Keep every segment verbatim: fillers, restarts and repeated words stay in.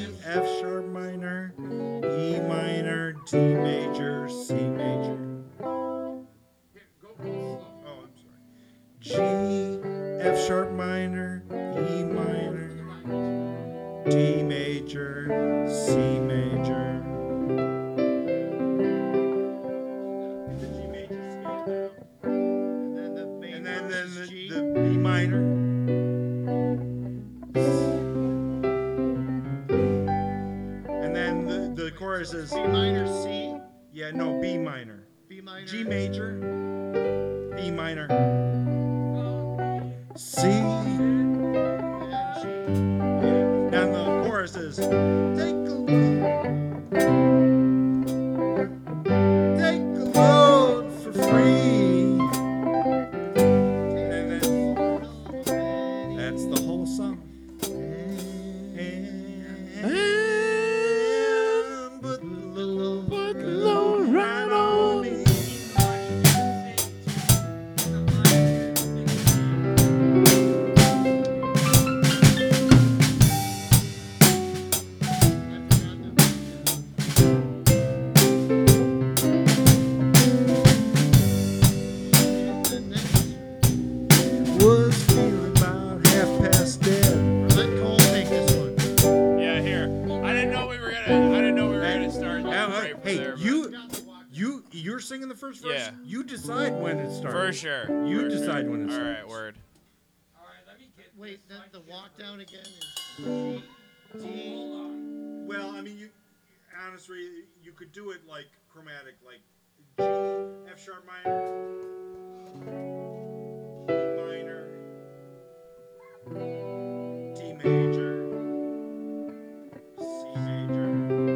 F sharp minor, E minor, D major, C major. Oh, I'm sorry. G, F sharp minor, E minor, D major, C major. The G major scale down. And then the main And then, chord then is the, G. the B minor. And then the, the chorus is B minor, C, yeah, no, B minor. B minor, G major, B minor, C. and G. Yeah. And the chorus is take a load, take a load for free. And then that's the whole song. And put the load, put the load right on me. Was feeling about half past dead. Let Cole take this one. Yeah, here. I didn't know we were gonna. I didn't know we were gonna start. Now, right hey, from hey, there, but- you, you, you're singing the first verse. Yeah. You decide when it starts. For sure. You for decide sure. when it All starts. right, word. Wait, the, the walk down again is G, D. Well, I mean, you honestly, you could do it like chromatic, like G, F sharp minor, E minor, D major, C major.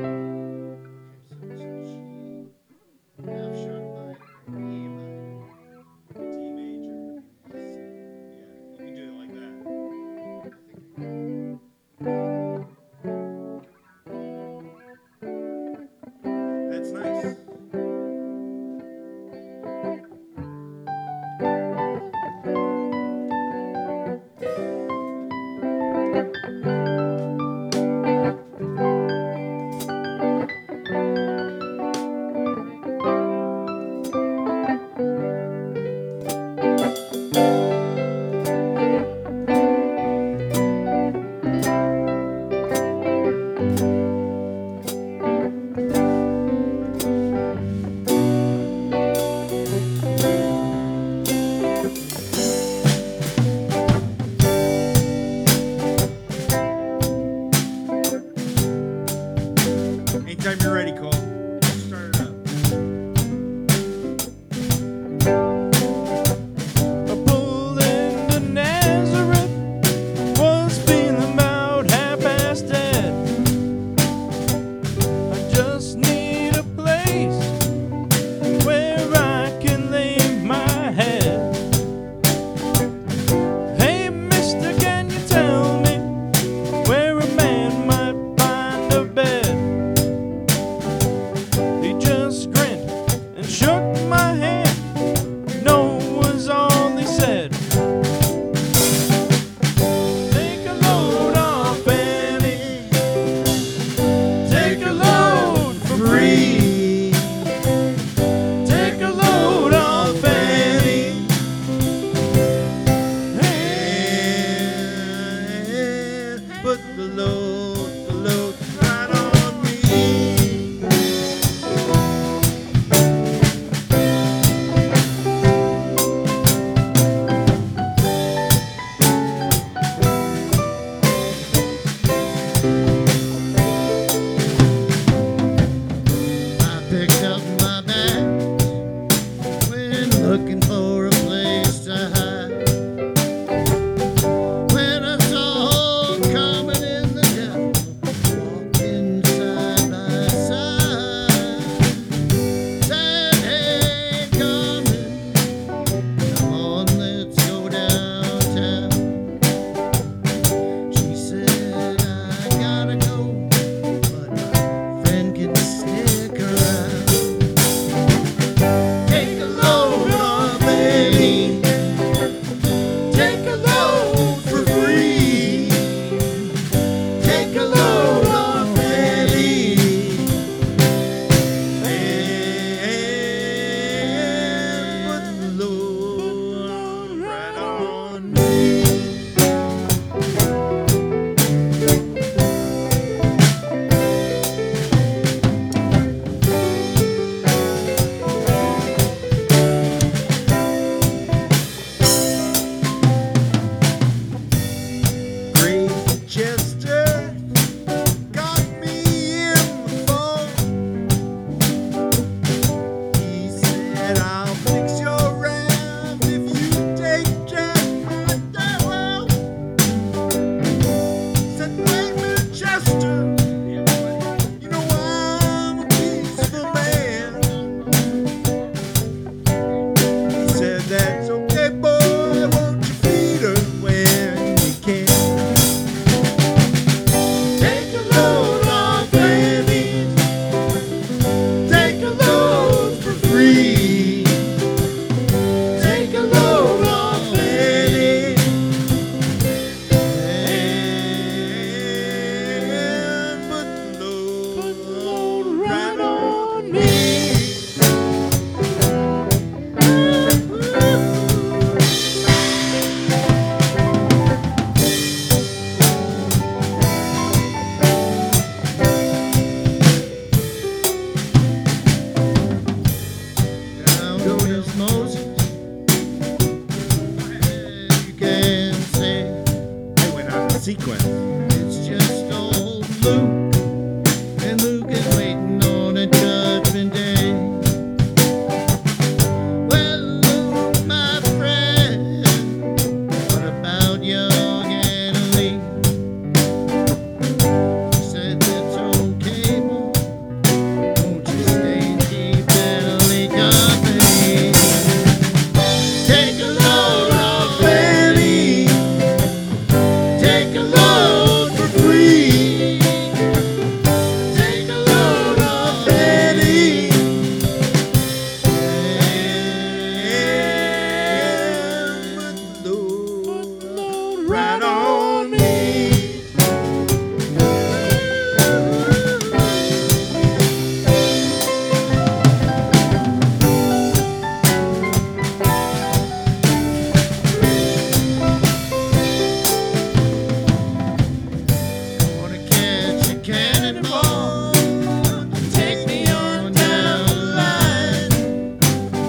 F sharp minor, E minor. D major. C. Yeah, you can do it like that. That's nice. Anytime you're ready, Cole. Start it up. A bull in the Nazareth was feeling about half past dead. I just need a place where I can lay my head. Hey, mister, can you tell me where a man might find a bed? He just grinned and shook my hand. No was all he said. Take a load off Annie. Take a load for free. Take a load off Annie. And put the load, the load right on Luke, and Luke is waiting on a judgment day. Well, Luke, my friend, what about young Annalie? She said it's okay, boy. Won't you stay and keep Annalie company? Take a load off Annie. Take a load for free. Take a load off Annie. And put the load right on me. Wanna catch a cannonball? Take me on down the line.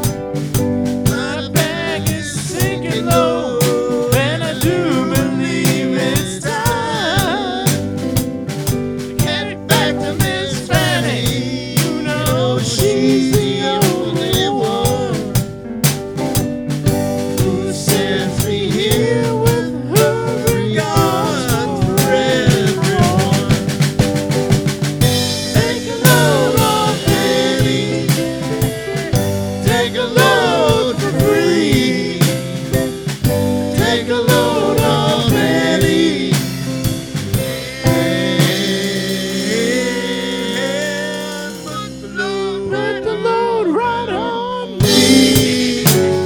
My bag is sinking low, and I do believe it's time to get it back to Miss Fanny. You know she's the only one who sends me here with her regards for everyone. Take a load off Annie. Take a load for free. Take a load off Annie. And put the load, put the load right on me.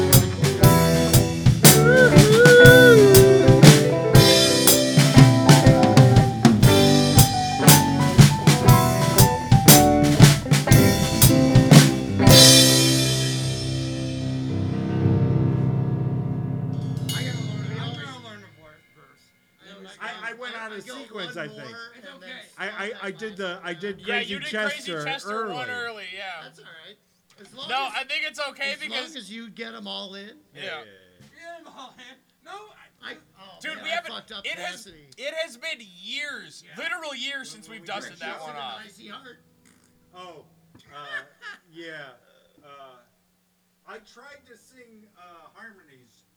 I gotta learn. I'm gonna learn a wor- verse. I, I went out of go sequence, one I think. more, It's and then okay. I, I, I did the I did Yeah, Crazy you did Chester, Crazy Chester early. one early, yeah. That's all right. As long No, as, I think it's okay as because long as you get them all in. yeah. Yeah, man. No, I, I, oh, Dude, man, we I haven't. fucked up It has. Cassidy. It has been years, literal years, since we've dusted that one off. Icy Heart. Oh, uh, yeah. Uh, I tried to sing uh, harmonies